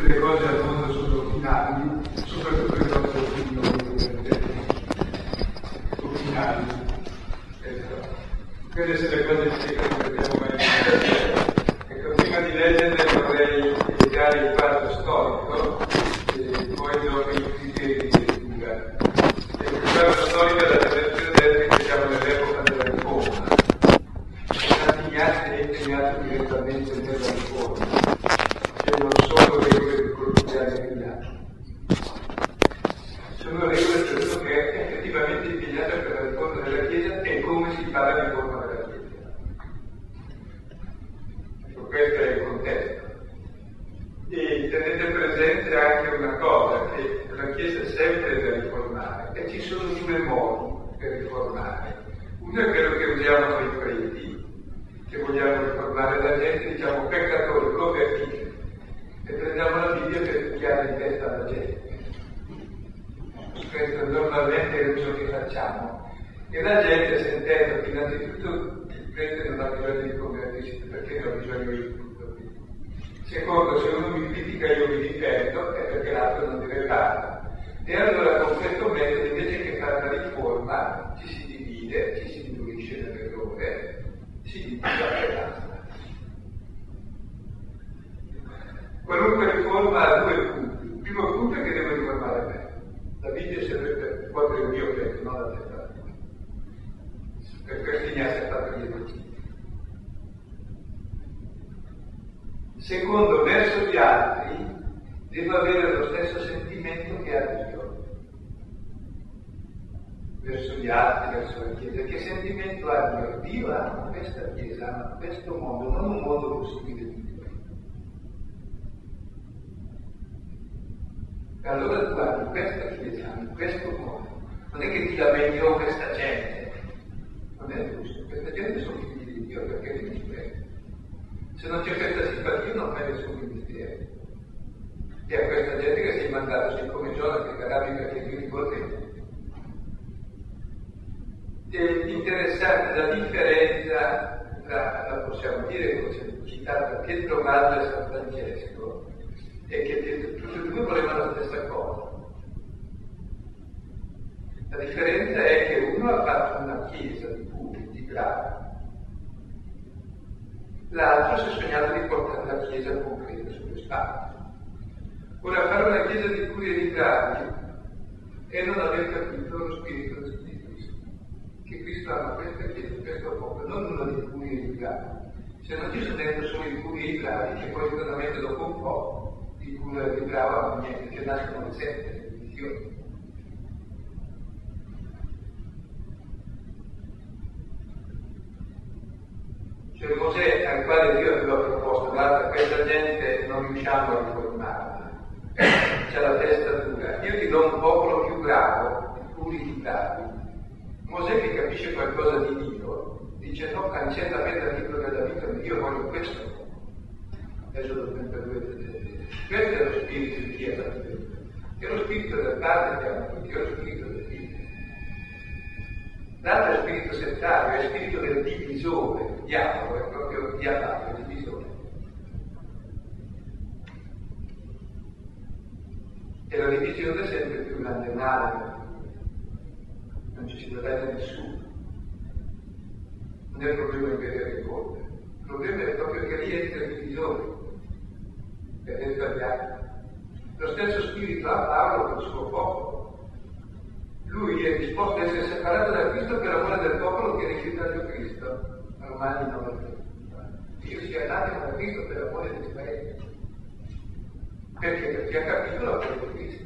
tutte le cose al mondo sono finali, soprattutto le nostre opinioni finali. Quelle sono le cose che abbiamo mai visto. Ecco, prima di leggerle vorrei spiegare il fatto storico e poi dopo i criteri di lettura. Il fatto storico da vedere che siamo nell'epoca della riforma. Sant'Ignazio è impegnato direttamente nella riforma, cioè non sono regole di coloniale. Sono regole per quello che è effettivamente impegnata per la riforma della Chiesa e come si fa la riforma della Chiesa. Ecco, questo è il contesto. E tenete presente anche una cosa, che la Chiesa è sempre da riformare e ci sono due modi per riformare. Uno è quello che usiamo noi preti, che vogliamo riformare la gente, diciamo peccatori, convertiti, e prendiamo la Bibbia per picchiare in testa alla gente. Questo normalmente è l'uso che facciamo. E la gente, sentendo che innanzitutto il prete non ha bisogno di convertirsi, perché ne ho bisogno io di convertirsi. Secondo, se uno mi critica e io mi difendo, è perché l'altro non deve farlo. E allora con questo metodo, invece che fare la riforma, ci si divide, ci si indurisce nell'errore, si litiga e basta. Qualunque riforma ha due punti. Il primo punto è che devo riformare me. La Bibbia serve per scuotere il mio petto, non la testa. Per questo Ignazio ha fatto gli esercizi. Secondo, verso gli altri devo avere lo stesso sentimento che ha Dio. Verso gli altri, verso la Chiesa. Che sentimento ha Dio? Dio ama questa Chiesa, ama questo mondo, non un mondo possibile di Dio. E allora tu ami questa Chiesa, in questo modo. Non è che ti lamenti o questa gente. Non è giusto. Questa gente sono figli di Dio perché li difende. Se non c'è questa simpatia non fai nessun ministero. E a questa gente che sei mandato, sei come Giona che cadavi perché Dio li poteva. È interessante la differenza tra, la possiamo dire con semplicità, tra Pietro Maggio e San Francesco. E che tutti e due volevano la stessa cosa. La differenza è che uno ha fatto una chiesa di puri, di bravi, l'altro si è sognato di portare la chiesa concreta sulle spalle. Ora, fare una chiesa di puri e di bravi è non aver capito lo spirito di Cristo, che Cristo ama questa chiesa, questo popolo, non uno di puri e di bravi. Se non ci sono dentro solo i puri e i bravi, che poi sicuramente dopo un po' di pure e di bravo niente, che nascono le sette, le divisioni. Cioè Mosè, al quale Dio aveva proposto, guarda, questa gente non riusciamo a riformarla, c'è la testa dura, io ti do un popolo più bravo, di puri di bravi. Mosè, che capisce qualcosa di Dio, dice no, cancella me dal libro della vita, io voglio questo. Esodo 32. Questo è lo spirito di Chiesa, è lo spirito del Padre che ama tutti, è lo spirito del Figlio. L'altro è spirito settario, è spirito del divisore, il diavolo è proprio diavolo, il divisore. E la divisione è sempre più grande male, non ci si dovrebbe nessuno. Non è il problema di vedere il colpo, il problema è proprio che rientra il divisore. Ed è sbagliato. Lo stesso spirito ha Paolo col suo popolo. Lui è disposto a essere separato da Cristo per amore del popolo che ha rifiutato Cristo. Romani 9. Io sia l'anima da Cristo per amore di Israele. Perché? Perché ha capito l'amore di Cristo.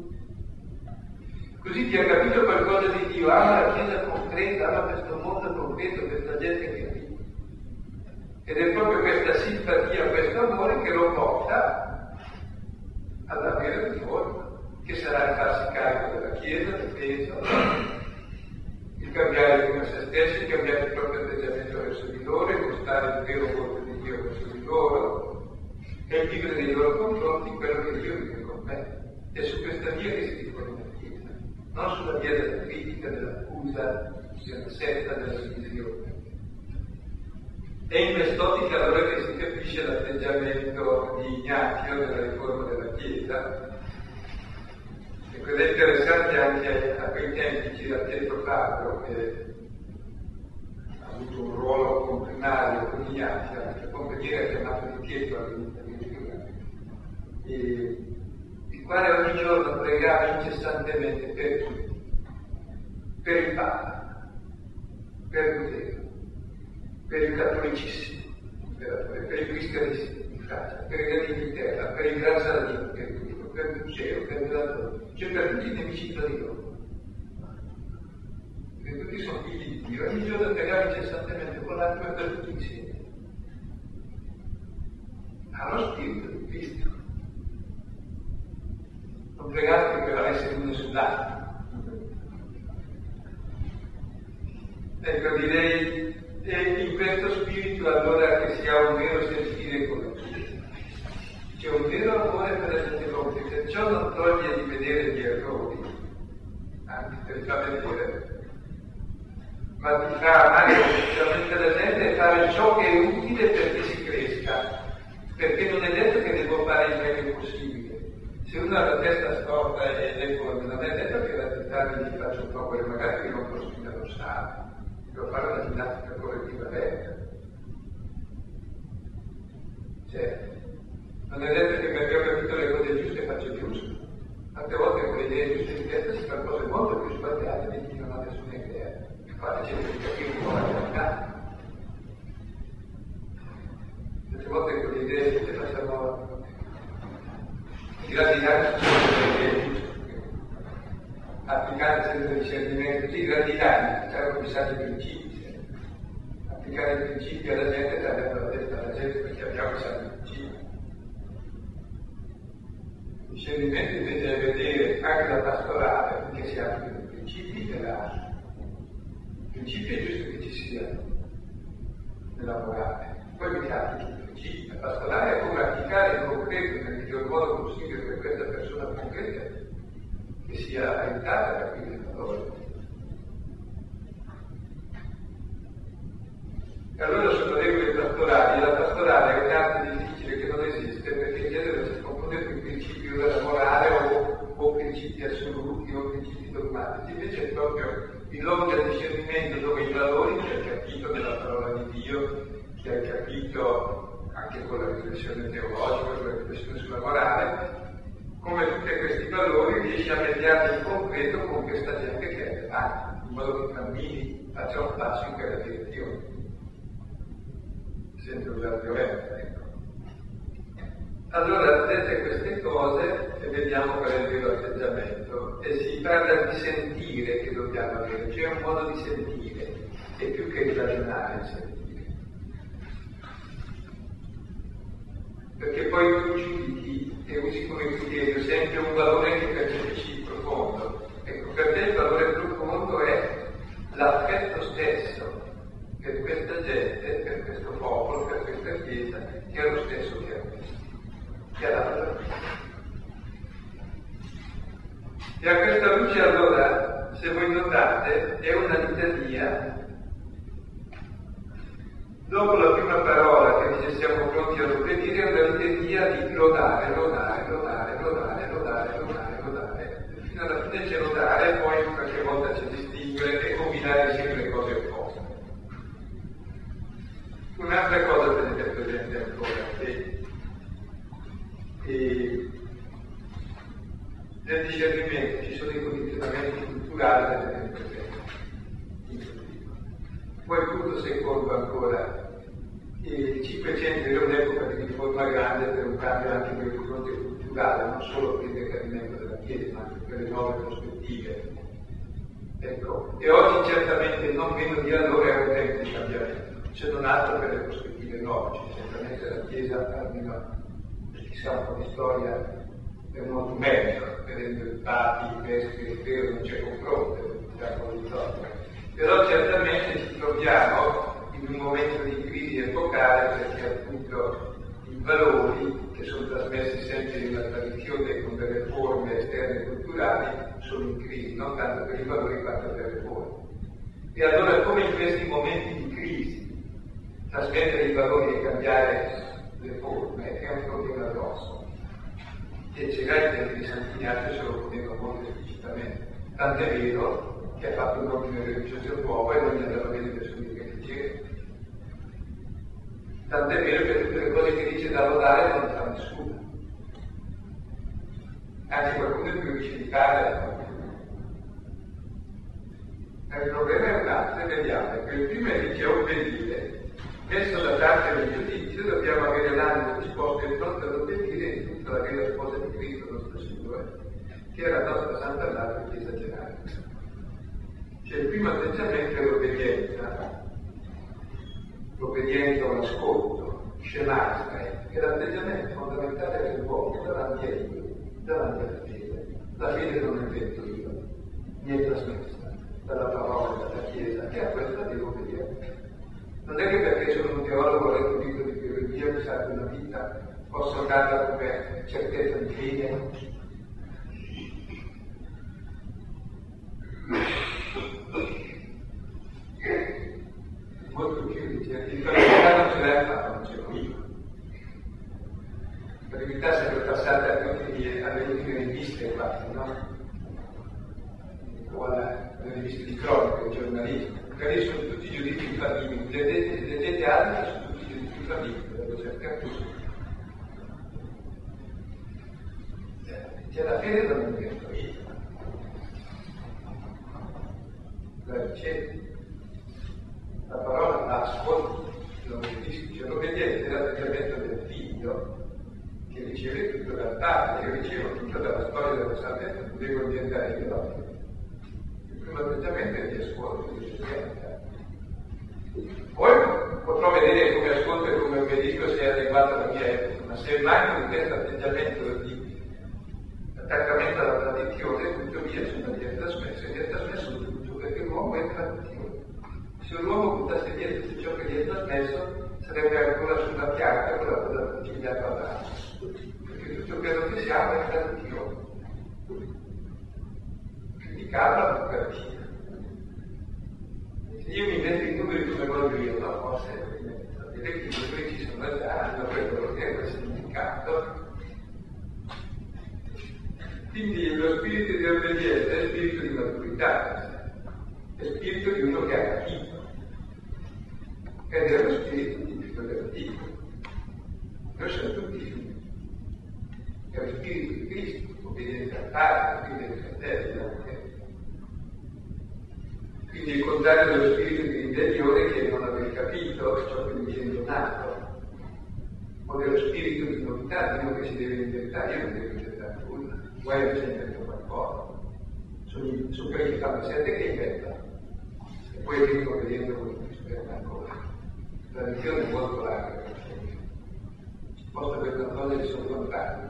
Così chi ha capito qualcosa di Dio, ama la Chiesa concreta, ama questo mondo concreto, questa gente che vive. Ed è proprio questa simpatia, questo amore che lo porta ad avere riforma, che sarà il farsi carico della Chiesa, del peso, il cambiare come se stessi, il cambiare il proprio atteggiamento verso di loro, il mostrare il vero volto di Dio verso di loro, e il vivere nei loro confronti quello che Dio vive con me. È su questa via che si riforma la Chiesa, non sulla via della critica, dell'accusa, della setta, della divisione. È in quest'ottica allora che si capisce l'atteggiamento di Ignazio della riforma della Chiesa. E cosa è interessante anche a quei tempi c'era Pietro Fabro, che ha avuto un ruolo comprimario con gli altri, anche compagnia chiamato di Pietro addirittura, il quale ogni giorno pregava incessantemente per tutti, per il Papa, per Lutero, per il cattolicissimo, per il cristianesimo in Francia, per il re d'Inghilterra, per il Gran Sardino, per il Museo, per il Latore, cioè per tutti i nemici di Dio. Perché tutti sono figli di Dio, ogni giorno pregava incessantemente con l'altro e per tutti insieme. Ha lo spirito di Cristo. Non pregate che avesse l'uno sull'altro. Ecco, direi, è in questo spirito allora che si ha un vero sentire con la Chiesa. C'è un vero amore per la gente comune, ciò non toglie di vedere gli errori, anzi per fa vedere, ma ti fa amare effettivamente la gente e fare ciò che è utile perché si cresca, perché non è detto che devo fare il meglio possibile. Se uno ha la testa storta e deforme, non è detto che la ginnastica gli faccia un po' quello, magari che non costruisca lo Stato, devo fare una ginnastica correttiva aperta. Certo. Non è detto che perché ho capito le cose giuste faccio giusto. Tante volte con le idee giuste di testa si fa cose molto più sbagliate di chi non ha nessuna idea. Infatti cerco di capire un po' la realtà. Tante volte con le idee giuste facciamo gradinare su le idee giuste. Applicare senza discernimento, sì, gradinare, servono pensare i principi. Applicare i principi alla gente, tagliando la testa alla gente perché abbiamo pensato i principi. Il discernimento invece è vedere anche la pastorale che si applicano i principi e l'arte. I principi è giusto che ci sia nella morale, poi mi applichi i principi. La pastorale è come applicare in concreto, nel miglior modo possibile per questa persona concreta, che sia aiutata a capire il valore. E allora sono regole pastorali, la pastorale è un'arte difficile che non esiste perché in genere si confonde con i principi della morale o principi assoluti o principi dogmatici, invece è proprio il luogo del discernimento dove i valori che hai capito nella parola di Dio, che hai capito anche con la riflessione teologica, con la riflessione sulla morale, come tutti questi valori riesci a mediarli in concreto con questa gente che è davanti, in modo che cammini, faccia un passo in quella direzione. Senza usare violenza, ecco. Allora, dette queste cose e vediamo qual è il vero atteggiamento. E si parla di sentire che dobbiamo avere, c'è un modo di sentire, e più che di ragionare il sentire. Perché poi tu giudichi e usi come criterio sempre un valore che percepisci profondo. Ecco, per te il valore profondo è l'affetto stesso per questa gente, per questo popolo, per questa Chiesa, che è lo stesso che ha questo, che ha dato la vita. E a questa luce allora, se voi notate, è una litania. Dopo la prima parola che dice siamo pronti a obbedire, è una litania di lodare, lodare, lodare, lodare, lodare, lodare, lodare. Fino alla fine c'è lodare e poi qualche volta c'è distinguere e combinare insieme le cose opposte. Un'altra cosa tenete presente ancora, che nel discernimento ci sono i condizionamenti culturali da tenere presente. Poi punto secondo ancora, il 500 era un'epoca di riforma grande per un cambio anche per il fronte culturale, non solo per il decadimento della Chiesa, ma anche per le nuove prospettive. Ecco, e oggi certamente non meno di allora è un tempo di cambiamento. Se non altro per le prospettive nuove, cioè certamente la Chiesa, almeno chi sa un po' di storia, è molto meglio, vedendo i papi, i vescovi, il vero, non c'è confronto, diciamo di storia. Però certamente ci troviamo in un momento di crisi epocale perché appunto i valori che sono trasmessi sempre in una tradizione con delle forme esterne culturali sono in crisi, non tanto per i valori quanto per le forme. E allora come in questi momenti di crisi trasmettere i valori e cambiare le forme è un problema grosso. e c'era il tempo di Sant'Ignazio se lo poneva molto esplicitamente. Tant'è vero che ha fatto un ordine religioso nuovo e non gli andava bene nessuno che leggeva. Tant'è vero che tutte le cose che dice da lodare non le fa nessuno. Anzi, qualcuno è più riesce di fare. Il problema è un altro, e vediamo che il primo dice obbedire. Messo da parte del giudizio, dobbiamo avere l'animo disposto e pronto ad obbedire in tutta la vera sposa di Cristo, nostro Signore, che è la nostra Santa Madre Chiesa Generale. Cioè il primo atteggiamento è l'obbedienza. L'obbedienza o l'ascolto, scemastra, è l'atteggiamento fondamentale dell'uomo davanti a Dio, davanti alla fede. La fede non è invento io, mi è trasmessa dalla parola della Chiesa, e a questa devo obbedienza. Non è che perché sono un teologo ho letto un libro di teologia, mi sa che una vita posso darla come certezza di fede. Molto più dice, il verità non ce l'hai fatta, non ce l'ho io. La verità sarebbe passata alle ultime riviste quasi, no? O alle riviste di cronaca, il giornalismo. Magari sono tutti giudizi infallibili, leggete altri, sono tutti giudizi infallibili, devo cercare tutto. C'è la fede non invento io. La ricevi. La parola la ascolti, lo obbedisci, cioè l'obbedienza è l'atteggiamento del figlio che riceve tutto dal padre, che riceve tutto dalla storia della salvezza, non devo diventare io. Il primo atteggiamento è di ascolto, di obbedienza. Poi potrò vedere come ascolto e come obbedisco se è adeguato alla mia etica, ma se manco in questo atteggiamento di attaccamento alla tradizione, tutto via sono via trasmesso tutto, perché l'uomo è tradizione. Se l'uomo buttasse via tutto ciò che gli è trasmesso, sarebbe ancora sulla pianta quella che gli ha parlato. Perché tutto quello che siamo è tradizione. Quindi cambia la partita. Se io mi metto i numeri come voglio io, no, forse sapete che i numeri ci sono già, hanno quel significato. Quindi lo spirito di obbedienza è spirito di maturità, è spirito di uno che ha capito. Ed è lo spirito tipico del Dio. Noi siamo tutti figli. È lo spirito di Cristo, obbediente al Padre, quindi ai fratelli anche. Quindi il contrario dello spirito di ribellione che non aver capito ciò che mi viene donato, o dello spirito di novità, di uno che si deve inventare, io non devo inventare nulla, guai che si inventa qualcosa. Sono quelli che fanno sette che inventano, e poi io sto vedendo come si inventa ancora. La religione è molto larga, posso per una cosa che sono contrario.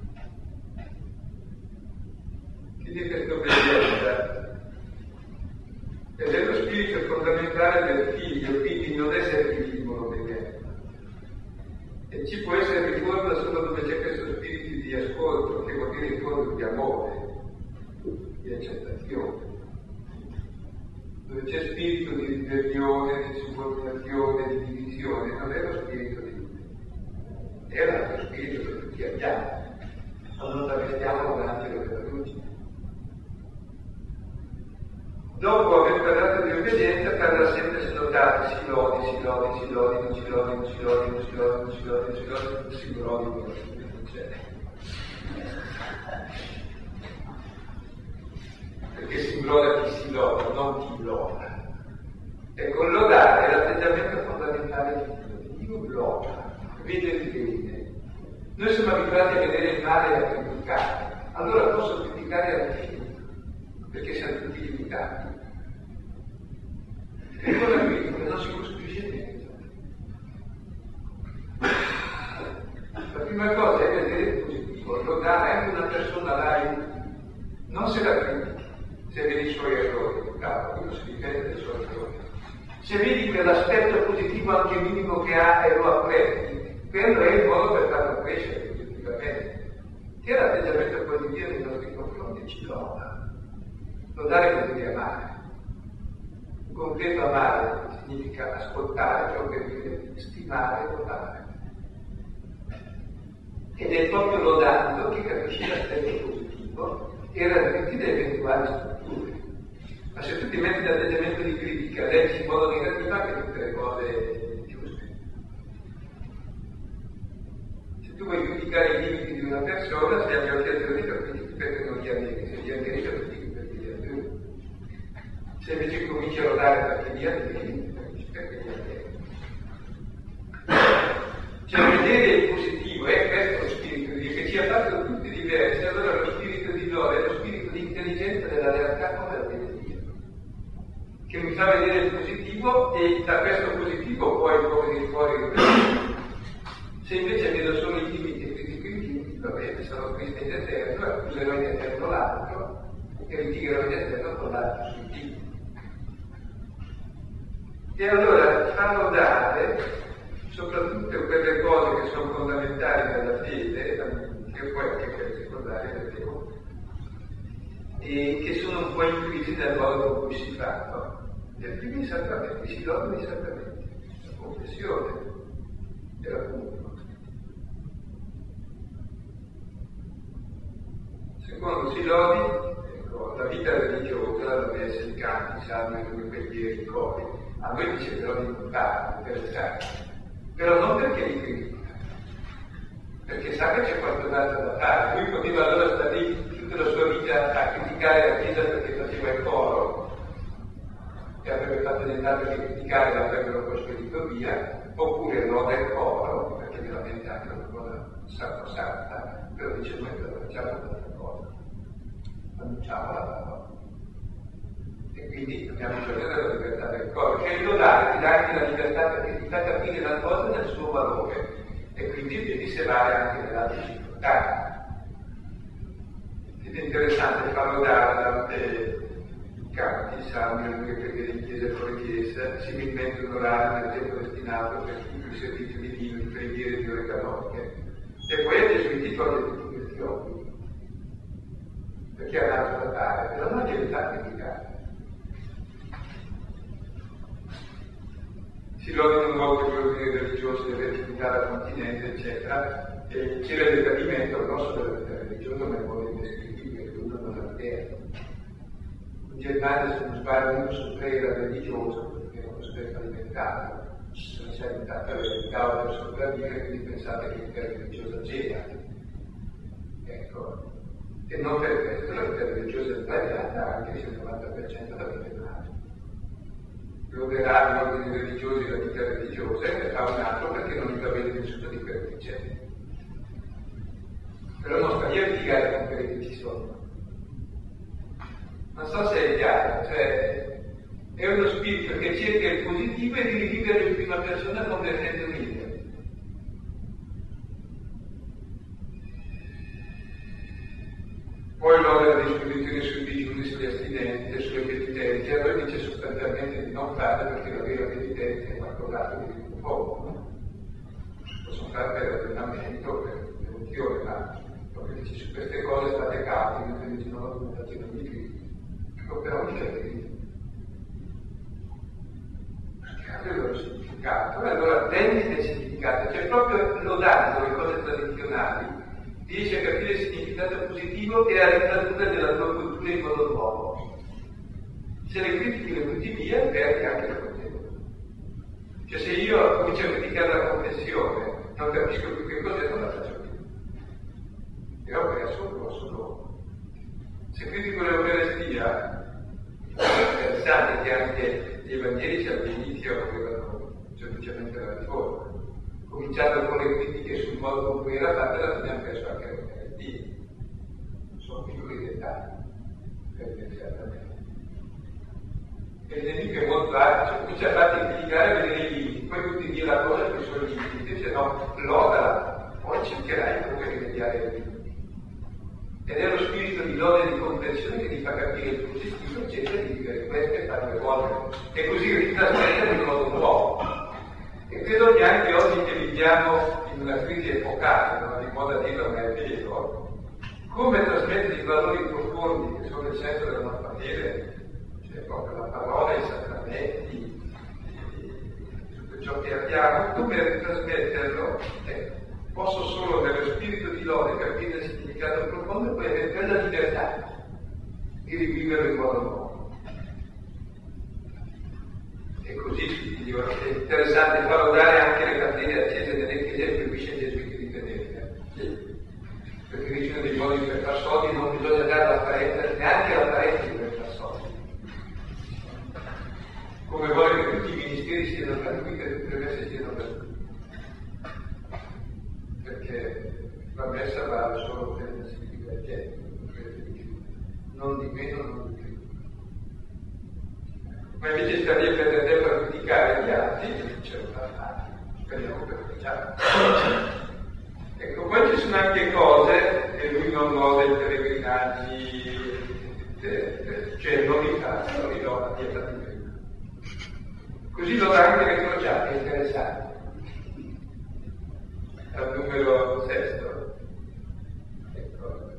Quindi questa obbedienza ed è lo spirito fondamentale del figlio, quindi non è servilismo l'obbedienza. E ci può essere riforma solo dove c'è questo spirito di ascolto, che vuol dire in fondo di amore, di accettazione. Dove c'è spirito di ribellione, di subordinazione, di divisione, non è lo spirito di Dio. È l'altro spirito che tutti abbiamo, ma non la vediamo davanti alla luce. Dopo aver parlato di obbedienza, parla sempre, se notate, si lodi, non si lodi, non si lodi, non c'è. Perché si loda chi si loda, non chi loda. E con lodare è l'atteggiamento fondamentale di Dio. Dio loda, vede il bene. Noi siamo abituati a vedere il male e a criticare, allora posso criticare alla fine, perché siamo tutti limitati. E con la critica non si costruisce niente. La prima cosa è vedere il positivo, lodare anche una persona laica, non se la critica, se vedi i suoi errori, quello si difende dai suoi errori. Se vedi quell'aspetto positivo anche minimo che ha e lo apprezzi, quello è il modo per farlo crescere positivamente. Che è l'atteggiamento positivo nei nostri confronti ci loda. Lodare vuol dire amare. In concreto amare significa ascoltare ciò che viene, stimare e lodare. Ed è proprio lodando che capisci erano tutti da eventuali strutture. Ma se tu ti metti l'atteggiamento di critica, leggi in modo negativo anche tutte le cose giuste. Se tu vuoi criticare i limiti di una persona, se hai occhi azzurri, capisci perché non li ha neri, se li ha neri, capisci perché li ha azzurri. Se invece cominci a rodare perché li ha neri, capisci perché li ha neri. Cioè vedere il positivo è questo lo spirito di Dio, che ci ha fatto tutti diversi. Allora lo spirito di lode è lo spirito di intelligenza della realtà come la vede Dio, che mi fa vedere il positivo e da questo positivo poi può venire fuori il positivo. Se invece vedo solo i limiti e critico i limiti, va bene, sarò triste in eterno, accuserò in eterno l'altro e litigherò in eterno con l'altro sui limiti. E allora fa lodare soprattutto quelle cose che sono fondamentali nella fede, che poi anche quelle secondarie vedremo, e che sono un po' intuiti dal modo con cui si fanno. Nel primo sacramenti si lodano i sacramenti, la confessione e la comunione. Secondo si lodi, ecco, la vita religiosa deve essere i canti, i salmi, le preghiere, i cori. A noi dice però di impari, interessante. Però non perché li critica, perché sa che c'è qualcos'altro da fare. Lui poteva allora stare lì tutta la sua vita a criticare la Chiesa perché faceva il coro, che avrebbe fatto nient'altro che criticare e l'avrebbero poi spedito via, oppure loda il coro, perché veramente anche una cosa sacrosanta, però dice noi cosa facciamo questa cosa, annunciamo la parola. E quindi dobbiamo prendere la libertà del coro, cioè il lodare ti dà anche la libertà perché ti fa capire la cosa nel suo valore e quindi devi serare anche nelle altre circostanze. Ed è interessante far lodare tante canti, salmi, le preghiere in chiesa e fuori chiesa, similmente onorare nel tempo destinato per tutto il servizio divino, di preghiere di ore canoniche. E poi ha Gesù i titoli di tutti questi obblighi, perché ha altro da fare, però non glieli fa criticare. Si lodano molto gli ordini religiosi delle attività da continente, eccetera, e c'era il decadimento grosso della vita religiosa, ma è un modo indescrivibile, che uno non ha idea. In Germania, se non sbaglio, uno su tre era religioso, perché era uno spesso alimentato, se non si è alimentato all'eredità per sopravvivere, quindi pensate che l'idea religiosa c'era. Ecco. E non per questo la vita religiosa è sbagliata, anche se il 90% la vita è male. Loderà gli ordini religiosi, la vita religiosa, e ne fa un altro perché non gli va bene nessuno di quello che c'è. Però non sta lì a litigare con quelli che ci sono. Non so se è chiaro, cioè è uno spirito che cerca il positivo e di rivivere in prima persona convertendo in idea. Poi loda le disposizioni sui digiuni, sugli astinenti, sulle penitenze, a noi dice sostanzialmente di non fare perché la vera penitenza è qualcos'altro di più profondo. Possono fare per ragionamento, per devozione, ma proprio dice su queste cose state calmi, mentre dice no, la documentazione di Cristo. Ecco, però non c'è Cristo. Perché ha il loro significato, e allora prendi il significato, cioè proprio lodando le cose tradizionali, riesci a capire il significato positivo e a ritradurre nella tua cultura in modo nuovo. Se le critichi le butti via, perdi anche la contenuto. Cioè se io comincio a criticare la confessione, non capisco più che cos'è, non la faccio più. E ho perso un grosso dono. Se critico l'Eucaristia, è interessante che anche gli evangelici all'inizio avevano semplicemente la riforma. Cominciando con le critiche sul modo con cui era fatta, alla fine hanno perso anche l'Eucaristia. Sono piccoli dettagli, per pensare. E il nemico è molto alto, comincia a farti criticare a vedere i limiti, poi tutti dire la cosa che sono i limiti, invece no, lodala, poi cercherai comunque di rimediare i limiti. Ed è lo spirito di lode e di comprensione che ti fa capire il positivo e cerca di vivere questo e farlo evolvere, e così ritrasmettere in modo nuovo. E credo che anche oggi che viviamo in una crisi epocale, non di moda dirlo ma è vero, come trasmettere i valori profondi che sono il senso della nostra fede, cioè proprio la parola, i sacramenti, tutto ciò che abbiamo, come trasmetterlo? Posso solo nello spirito di lode capire il significato significato profondo, e poi avere quella libertà di riviverlo in modo nuovo. E così è interessante far lodare anche le candele accese nelle chiese e proibisce ai gesuiti di tenerle. Sì. Perché dicono dei modi per far soldi, non bisogna dare l'apparenza, neanche l'apparenza per far soldi. Come vuole che tutti i ministeri siano gratuiti e tutte le messe siano gratuite. Perché la messa vale solo per la significazione, non di meno, non di più. Ma invece sta lì a perdere tempo a criticare gli altri, e dice speriamo per facciamo. Ecco, poi ci sono anche cose che lui non gode i pellegrinaggi, cioè non li fa, non li do a dieta di prima. Così lo dà anche le crociate, è interessante. Al numero 6. Ecco.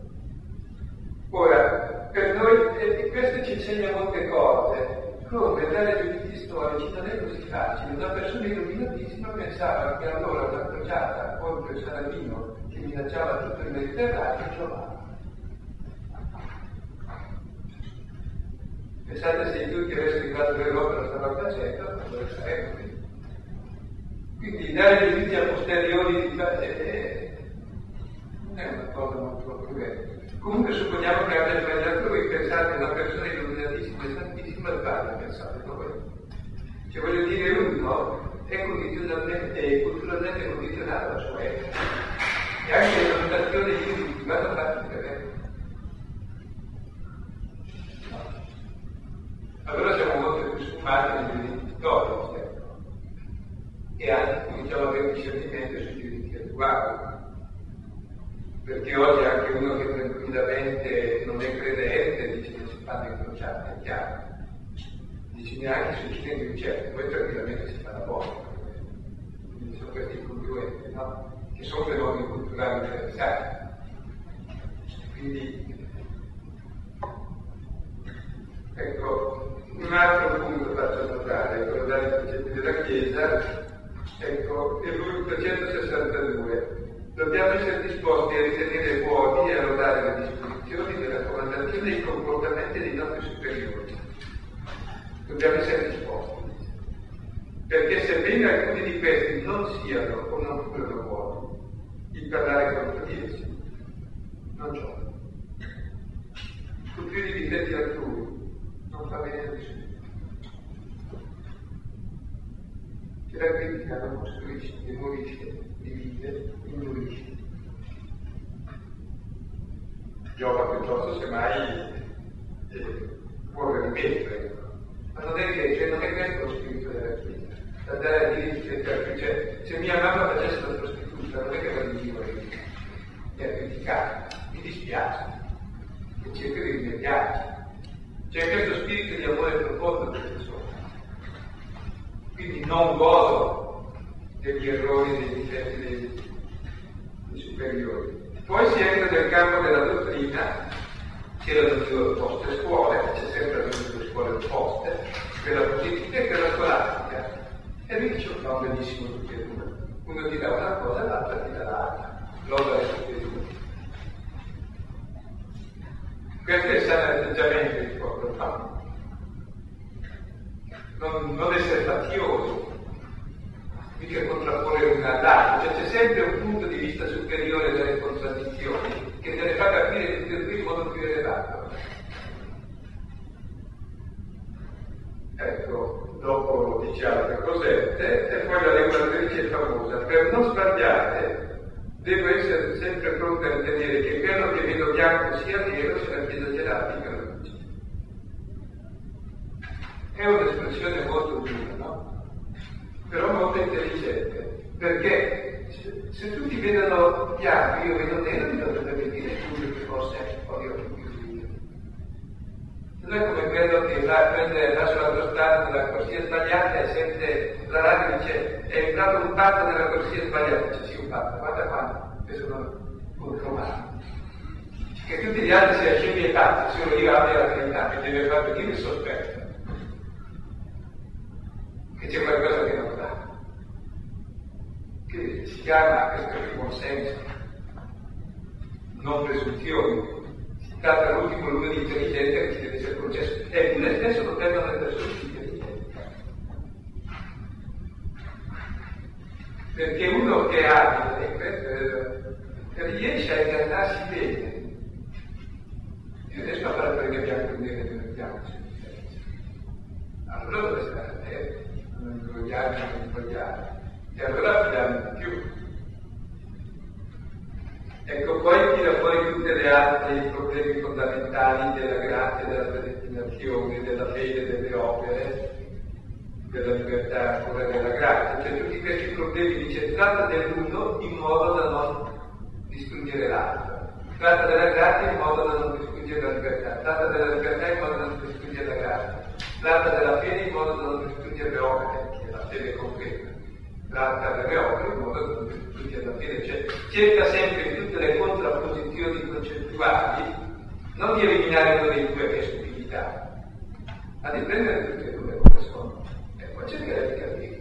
Ora, per noi, questo ci insegna molte cose. Come dare giudizi storici non è così facile. Una persona illuminatissima pensava che allora la crociata contro il Saladino che minacciava tutto il Mediterraneo giovava. Pensate se tutti avessero arrivato l'Europa lo stavano facendo, allora saremmo qui. Quindi dare giudizi a posteriori non è una cosa molto prudente. Comunque supponiamo che abbia sbagliato lui, pensate una persona illuminatissima e santissima sbaglia, pensate voi. Cioè voglio dire, uno è culturalmente condizionato alla sua etica. E anche le valutazioni di tutti vanno fatte per me. Allora siamo molto più sfumati nei diritti storici, e anche cominciamo ad avere un discernimento sui diritti attuali. Perché oggi anche uno che tranquillamente non è credente dice che si fanno incrociate, è chiaro. Dice neanche succedendo in certo, poi tranquillamente si fa la volta. Quindi sono questi incongruenti, no? Che sono fenomeni culturali interessanti. Quindi, ecco, un altro punto faccio notare, quello dai precetti della Chiesa, ecco, è lui 362. Dobbiamo essere disposti a ritenere buoni e a lodare le disposizioni, le raccomandazioni e i comportamenti dei nostri superiori. Dobbiamo essere disposti. Perché sebbene alcuni di questi non siano o non furono buoni, il parlare contro di essi non gioca. Scoprire i difetti altrui non fa bene a nessuno. Che la critica non costruisce, demolisce, divide, indurisce. Giova piuttosto semmai porre rimettere. Ma non è che, cioè non è questo lo spirito della Chiesa. Da dare a dire, cioè, se mia mamma facesse la prostituta, non è che la dico mi ha criticato, mi dispiace, e cerco di rimediarci. C'è questo spirito di amore profondo per le persone. Quindi non godo degli errori, dei difetti dei superiori. Poi si entra nel campo della dottrina, c'erano due opposte scuole, c'è sempre due scuole opposte, quella positiva e quella scolastica. E lui dice, no, benissimo tutti e due. Uno ti dà una cosa, l'altro ti dà l'altra. Loda è tutti e due. Questo è il sano atteggiamento di popolo, no? Non essere fazioso, mica contrapporre un all'altro, cioè c'è sempre un punto di vista superiore delle contraddizioni che te ne fa capire tutti e due in modo più elevato. Ecco, dopo dice altre cosette, e poi la regolatrice è famosa. Per non sbagliare, devo essere sempre pronto a ritenere che quello che vedo bianco sia nero se la chiesa gelatica lo dice. È un'espressione molto dura, no? Però molto intelligente, perché se tutti vedono bianco, io vedo nero, mi dovrebbe dire Giulio che forse ho gli occhi chiusi. Non è come quello che va sull'autostrada nella corsia sbagliata e sente la radio dice è entrato un patto nella corsia sbagliata, dice sì un patto, guarda qua, che sono contromano. Che tutti gli altri si ascemi e patti, solo io abbia la verità, che deve far venire il sospetto. Che c'è qualcosa che non va, che si chiama questo il buon senso. non presunzioni. Si tratta all'ultimo l'uno di intelligenza che si deve essere concesso, e pure stesso potrebbero le persone di intelligenza. Perché uno che ha, riesce a incarnarsi bene. Io riesco a fare quello che abbiamo con nero e bianco. Allora dove stare attenti, non ingoiarmi, non ingoiare. E allora fidarmi di più. Ecco, poi tira fuori tutte le altre problemi fondamentali della grazia, della predestinazione, della fede, delle opere, della libertà ancora della grazia. Cioè tutti questi problemi dice tratta dell'uno in modo da non distruggere l'altro, tratta della grazia in modo da non distruggere la libertà, tratta della libertà in modo da non distruggere la grazia, tratta della fede in modo da non distruggere le opere, che è la fede concreta, tratta delle opere in modo da non distruggere la fede, cioè cerca sempre in tutte le contrapposizioni concettuali non di eliminare uno dei due che è stupidità, ma di prendere tutte e due come sono e poi cercare di capire.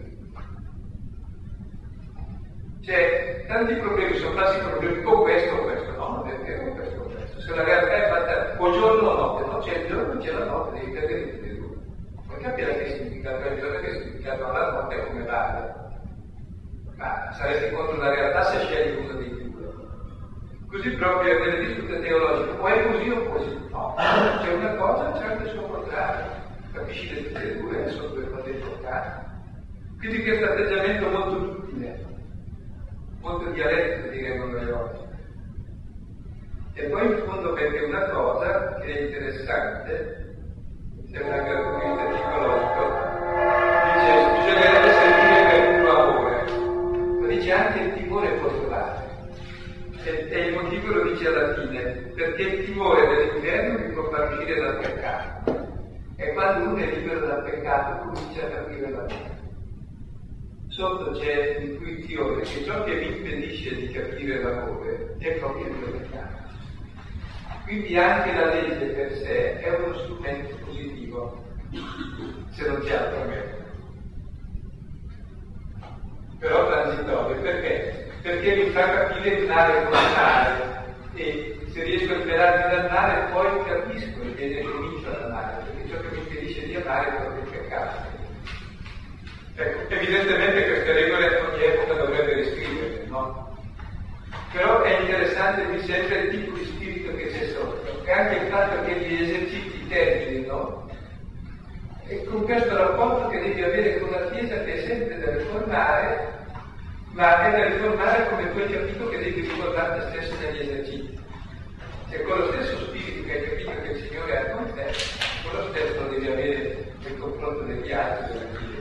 Cioè, tanti problemi sono falsi problemi, o questo, no, perché o questo. Se la realtà è fatta o giorno o notte, no, c'è il giorno, c'è la notte, devi perdere tutte e due. Poi capire che significato è il giorno e che significato ha la notte come vale. Ma saresti contro la realtà se scegli uno dei due. Così proprio nelle dispute teologiche, o è così o così. No, c'è una cosa, c'è anche il suo contrario. Capisci le tutte e due, sono due cose importanti. Quindi questo atteggiamento molto duttile, molto dialettico diremmo noi oggi. E poi in fondo perché una cosa che è interessante, sembra anche dal punto di vista psicologico, dice bisognerebbe servire per puro amore, ma dice anche il timore può trovare. E il motivo lo dice alla fine, perché il timore dell'inferno mi può far uscire dal peccato. E quando uno è libero dal peccato comincia a capire la vita. Sotto c'è l'intuizione che ciò che mi impedisce di capire l'amore è proprio il mio peccato. Quindi anche la legge per sé è uno strumento positivo, se non c'è altro mezzo. Però transitorio, perché? Perché mi fa capire il male come male, e se riesco a liberarmi dal male poi capisco il bene che comincio ad amare, perché ciò che mi impedisce di amare è proprio il peccato. Ecco, evidentemente queste regole a ogni epoca dovrebbero riscriverle, no? Però è interessante mi sembra il tipo di spirito che c'è sotto, e anche il fatto che gli esercizi terminino, e con questo rapporto che devi avere con la Chiesa che è sempre da riformare, ma è da riformare come tu hai capito che devi ricordare te stesso negli esercizi. Cioè con lo stesso spirito che hai capito che il Signore ha con te, con lo stesso lo devi avere nel confronto degli altri della Chiesa.